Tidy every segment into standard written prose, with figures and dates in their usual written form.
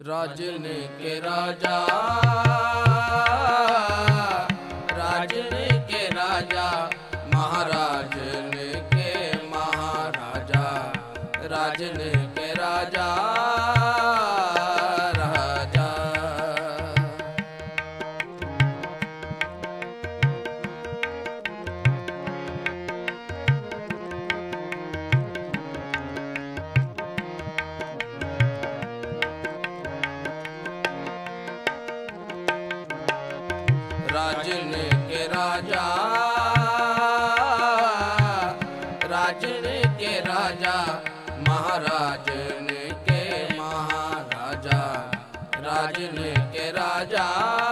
राजन के राजा, राजन के राजा, महाराजन के महाराजा, राजन के राजा राजा। राजन के राजा, राजन के राजा, महाराजन के महाराजा, राजन के राजा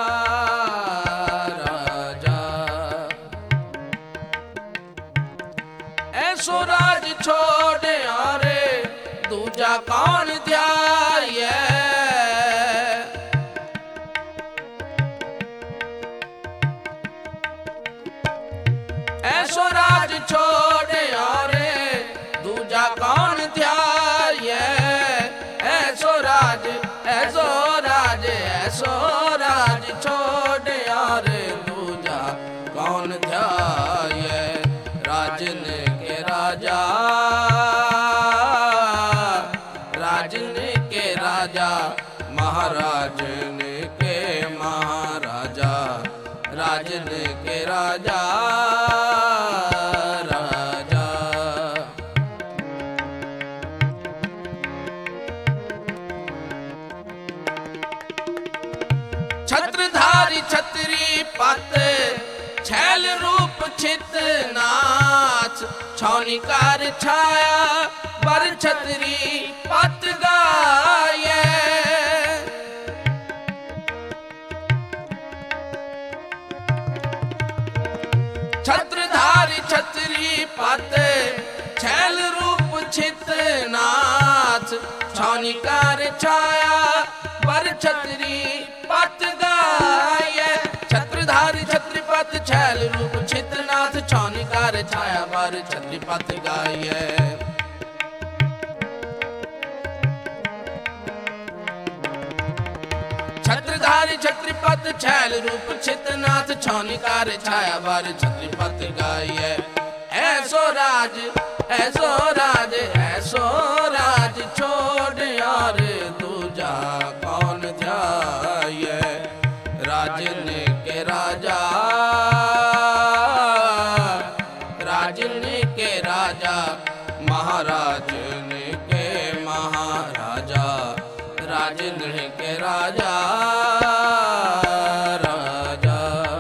राजा। ऐसो राज छोड़ आरे दूजा कौन ध्याये। ऐसो राज छोड़ आरे दूजा कौन ध्याये। ऐसो राज, ऐसो राज, ऐसो राज छोड़ आरे दूजा कौन ध्याये। राजन के राजा, राजन के राजा, महाराजन के महाराजा, राजन के राजा राजा। छत्रधारी छतरी पत, छैल रूप छित नाच, छौनिकार छाया बर छतरी पत गाये। छत्रधारी छतरी पत, छैल रूप छित नाच, छौनिकार छाया बर छतरी पत गाये। छत्रधारी छतरी पत, छैल रूप छित नाथ, छौनिकार छाया बर छतरी पत गाये। छत्रधारी छत्रपत, छैल रूप छित नाथ, छौनिकार छाया बर छत्रपत गाये। ऐसो राज, ऐसो राज, ऐसो राज छोड़ यार दूजा कौन ध्याये। राजन के राजा, राजन के राजा, महाराजन के महाराजा, राजन के राजा राजा।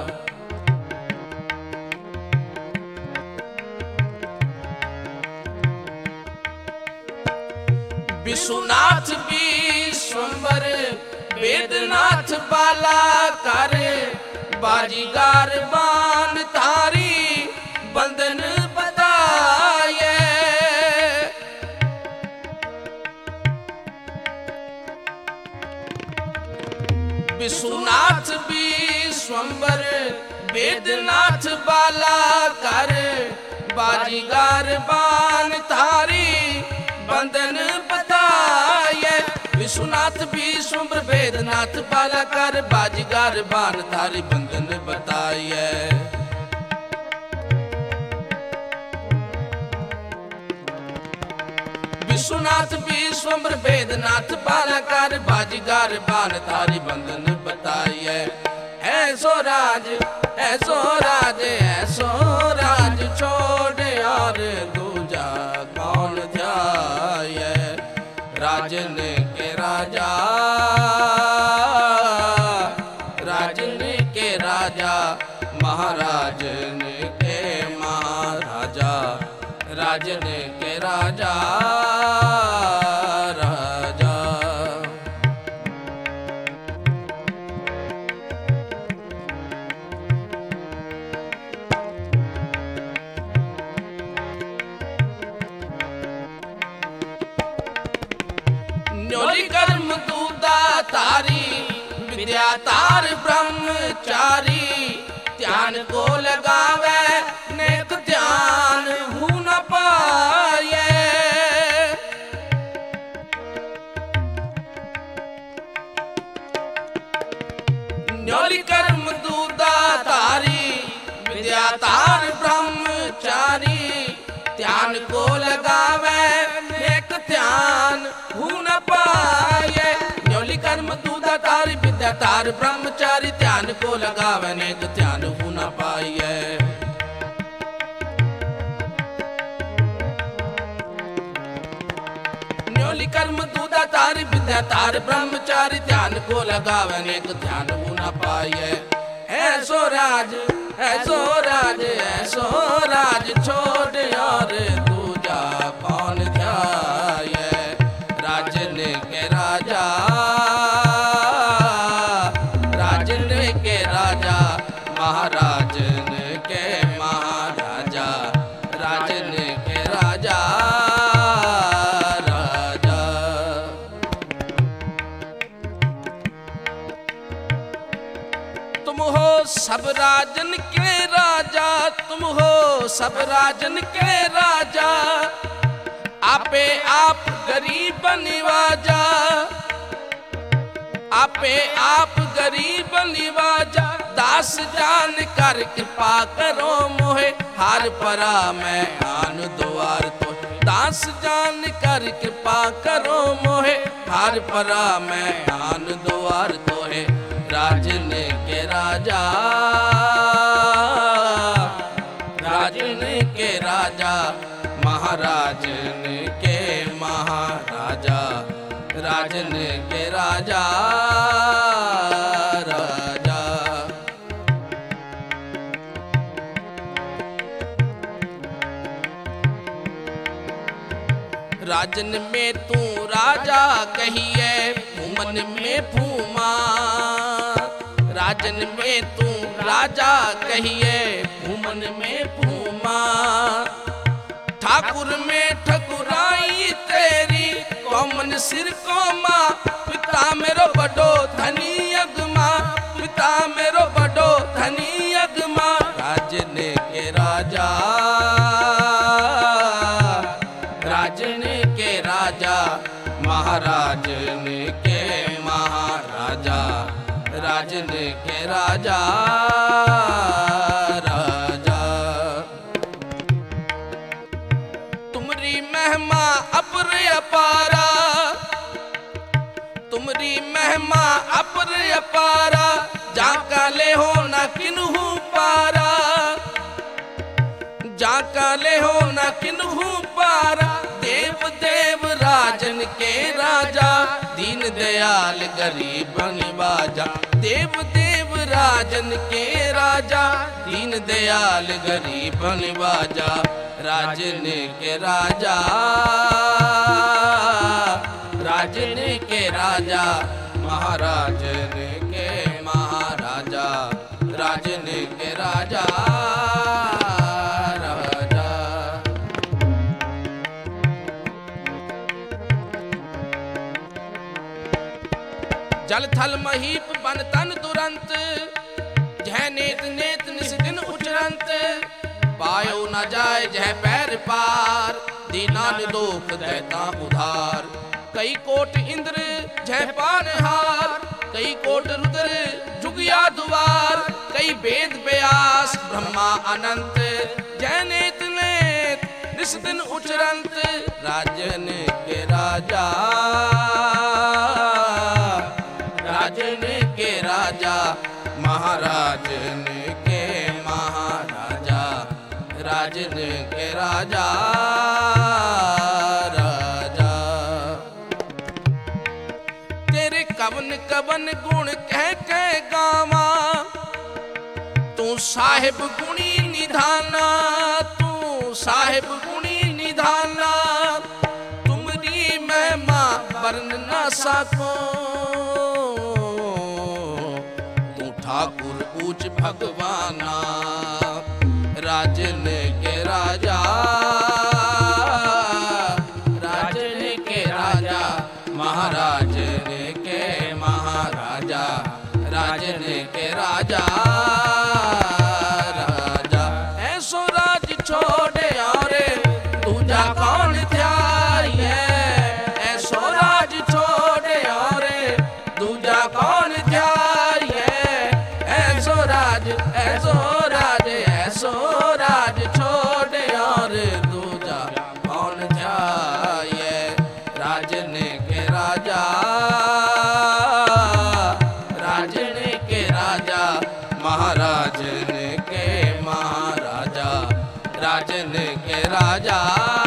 विश्वनाथ विश्वंबर, वेदनाथ बाला कर, बाजीगार बान तारी बंधन बताये। विश्वनाथ विश्वंबर, वेदनाथ बाला कर, बाजीगार बान तारी बंधन बताये। विश्वनाथ विश्वंबर, वेदनाथ बाला कर, बाजीगार बान तारी बंधन बताये। विश्वनाथ विश्वंबर, वेदनाथ बालाकार, बाजीगार बान तारी बंधन बताइए। ऐसो राज, ऐसो राज, ऐसो राज छोड़ यार दूजा कौन ध्याये। राजन के राजा, राजन के राजा, महाराजन के महाराजा, राजन के राजा राजा। न्योली कर्म दूदा तारी, विद्या तार ब्रह्मचारी, ध्यान को लगावे नेक ध्यान हूँ न पाए। न्योली कर्म दूदा तारी विद्या तार ब्रह्मचारी ध्यान को लगावे नेक ध्यान हो न पाए न्योली कर्म दूदा तारी विद्या तार ब्रह्मचारी ध्यान को लगावे नेक ध्यान हो न पाए न्योली कर्म दूदा तारी विद्या तार ब्रह्मचारी ध्यान को लगावे नेक ध्यान हो न पाए ऐसो राज छोड़ और दूजा कौन ध्याये राजन के राजा महाराजन के महाराजा राजन के राजा तुम हो सब राजन के राजा तुम हो सब राजन के राजा आपे आप गरीब निवाजा आपे आप गरीब निवाजा दास जान कर कृपा करो मोहे हार परा मैं आन द्वार तो दास जान कर कृपा करो मोहे हार परा मैं आन द्वार तो है राजन के राजा महाराजन के महाराजा राजन के राजा राजा राजन में तू राजा कहिए भूमन में भूमा राजन में तू राजा कहिए भूमन में भूमा ठाकुर में ठकुराई तेरी कौमन सिर को माँ पिता मेरो बड़ो धनी अगमा पिता मेरो बड़ो धनी अगमा राजन के राजा महाराजन के महाराजा राजन के राजा राजा तुमरी महिमा अपर अपारा तुमरी महिमा अपर अपारा जाका ले हो न किन्हू पारा जाका ले हो न किन्हू पारा देव देव राजन के राजा दीन दयाल गरीब निवाजा देव देव राजन के राजा दीन दयाल गरीब निवाजा राजन के राजा राजन के राजा महाराजन के महाराजा राजन के राजा जल थल महीप बन तन तुरंत जह नेत नेत निस दिन उचरंत पायो न जाए जह पैर पार दीना निदोख देता उधार कई कोट इंद्र जह पानहार कई कोट रुद्र जुगिया दुआर कई वेद व्यास ब्रह्मा अनंत जह नेत नेत निस दिन उचरंत राजन के राजा राजन के राजा महाराजन के महाराजा राजन के राजा राजा तेरे कवन कवन गुण कह गावा तू साहिब गुणी निधाना तू साहिब गुणी निधाना तुमरी महिमा वर्ण न सको ठाकुर ऊंच भगवाना राजन के राजा राजन के राजा महाराजन के महाराजा राजन के राजा राजा ऐसो राज छोड़े और दूजा कौन ध्याये ऐसो राज छोड़े और दूजा कौन ध्याये राज छोड़ और दूजा कौन जाए। राजन के राजा, राजन के राजा, महाराजन के महाराजा, राजन के राजा।